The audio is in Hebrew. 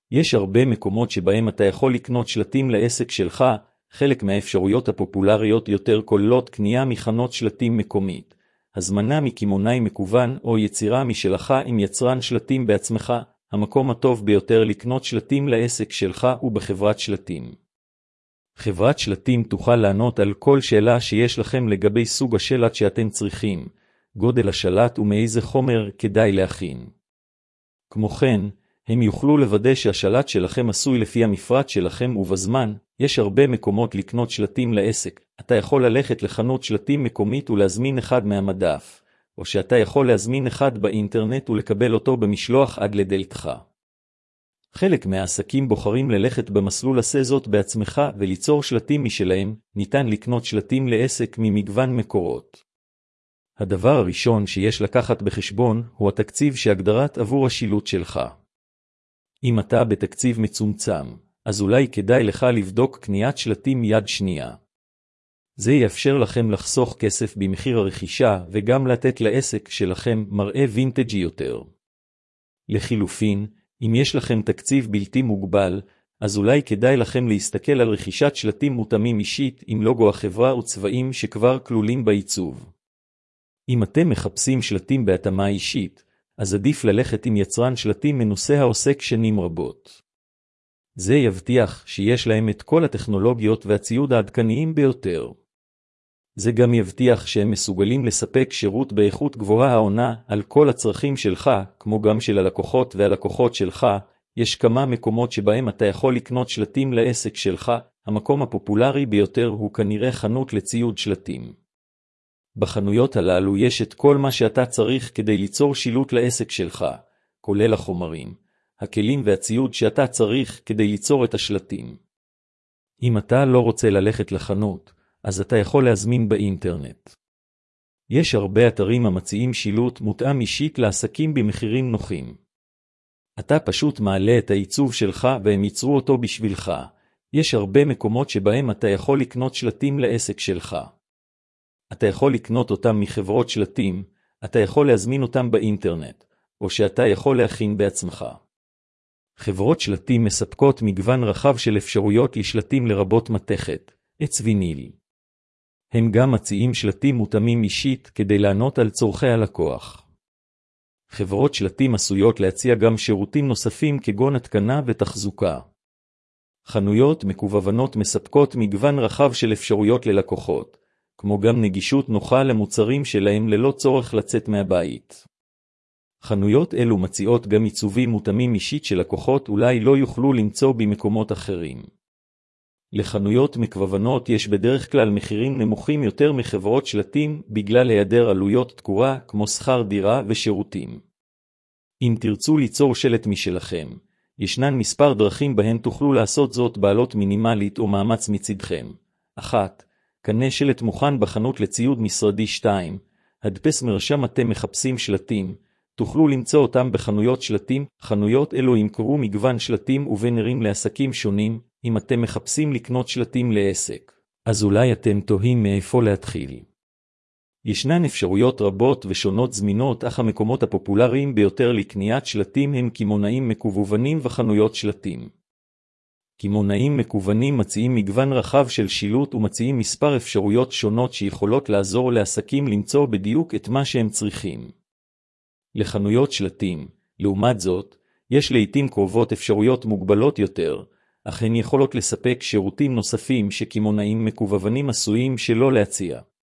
יש הרבה מקומות שבהם אתה יכול לקנות שלטים לעסק שלך. חלק מהאפשרויות הפופולריות יותר כוללות קנייה מחנות שלטים מקומית, הזמנה מקמעונאי מקוון או יצירה משלך עם יצרן שלטים בעצמך. המקום הטוב ביותר לקנות שלטים לעסק שלך הוא בחברת שלטים. חברת שלטים תוכל לענות על כל שאלה שיש לכם לגבי סוג השלט שאתם צריכים, גודל השלט ומאיזה חומר כדאי להכין. כמו כן, הם יוכלו לוודא שהשלט שלכם עשוי לפי המפרט שלכם ובזמן. יש הרבה מקומות לקנות שלטים לעסק. אתה יכול ללכת לחנות שלטים מקומית ולהזמין אחד מהמדף, או שאתה יכול להזמין אחד באינטרנט ולקבל אותו במשלוח עד לדלתך. חלק מהעסקים בוחרים ללכת במסלול עשה זאת בעצמך וליצור שלטים משלהם. ניתן לקנות שלטים לעסק ממגוון מקורות. הדבר הראשון שיש לקחת בחשבון הוא התקציב שהגדרת עבור השילוט שלך. אם אתה בתקציב מצומצם, אז אולי כדאי לך לבדוק קניית שלטים יד שנייה. זה יאפשר לכם לחסוך כסף במחיר הרכישה וגם לתת לעסק שלכם מראה וינטג'י יותר. לחילופין, אם יש לכם תקציב בלתי מוגבל, אז אולי כדאי לכם להסתכל על רכישת שלטים מותאמים אישית עם לוגו החברה וצבעים שכבר כלולים בעיצוב. אם אתם מחפשים שלטים בהתאמה אישית, אז עדיף ללכת עם יצרן שלטים מנוסה העוסק שנים רבות. זה יבטיח שיש להם את כל הטכנולוגיות והציוד העדכניים ביותר. זה גם יבטיח שהם מסוגלים לספק שירות באיכות גבוהה העונה על כל הצרכים שלך, כמו גם של הלקוחות והלקוחות שלך. יש כמה מקומות שבהם אתה יכול לקנות שלטים לעסק שלך. המקום הפופולרי ביותר הוא כנראה חנות לציוד שלטים. בחנויות הללו יש את כל מה שאתה צריך כדי ליצור שילוט לעסק שלך, כולל החומרים, הכלים והציוד שאתה צריך כדי ליצור את השלטים. אם אתה לא רוצה ללכת לחנות, אז אתה יכול להזמין באינטרנט. יש הרבה אתרים המציעים שילוט מותאם אישית לעסקים במחירים נוחים. אתה פשוט מעלה את העיצוב שלך והם ייצרו אותו בשבילך. יש הרבה מקומות שבהם אתה יכול לקנות שלטים לעסק שלך. אתה יכול לקנות אותם מחברות שלטים, אתה יכול להזמין אותם באינטרנט, או שאתה יכול להכין בעצמך. חברות שלטים מספקות מגוון רחב של אפשרויות לשלטים לרבות מתכת, עץ ויניל. הם גם מציעים שלטים מותאמים אישית כדי לענות על צורכי הלקוח. חברות שלטים עשויות להציע גם שירותים נוספים כגון התקנה ותחזוקה. חנויות מקוונות מספקות מגוון רחב של אפשרויות ללקוחות, כמו גם נגישות נוחה למוצרים שלהם ללא צורך לצאת מהבית. חנויות אלו מציעות גם עיצובים מותאמים אישית שלקוחות אולי לא יוכלו למצוא במקומות אחרים. לחנויות מקוונות יש בדרך כלל מחירים נמוכים יותר מחברות שלטים בגלל היעדר עלויות תקורה כמו שכר דירה ושירותים. אם תרצו ליצור שלט משלכם, ישנן מספר דרכים בהן תוכלו לעשות זאת בעלות מינימלית או מאמץ מצדכם. 1. קנה שלט מוכן בחנות לציוד משרדי. 2. הדפס מרשם. אתם מחפשים שלטים, תוכלו למצוא אותם בחנויות שלטים. חנויות אלו ימכרו מגוון שלטים ובנרים לעסקים שונים. אם אתם מחפשים לקנות שלטים לעסק, אז אולי אתם תוהים מאיפה להתחיל. ישנן אפשרויות רבות ושונות זמינות, אך המקומות הפופולריים ביותר לקניית שלטים הם קמעונאים מקוונים וחנויות שלטים. קמעונאים מקוונים מציעים מגוון רחב של שילוט ומציעים מספר אפשרויות שונות שיכולות לעזור לעסקים למצוא בדיוק את מה שהם צריכים. לחנויות שלטים, לעומת זאת, יש לעתים קרובות אפשרויות מוגבלות יותר, אך הן יכולות לספק שירותים נוספים שקמעונאים מקוונים עשויים שלא להציע.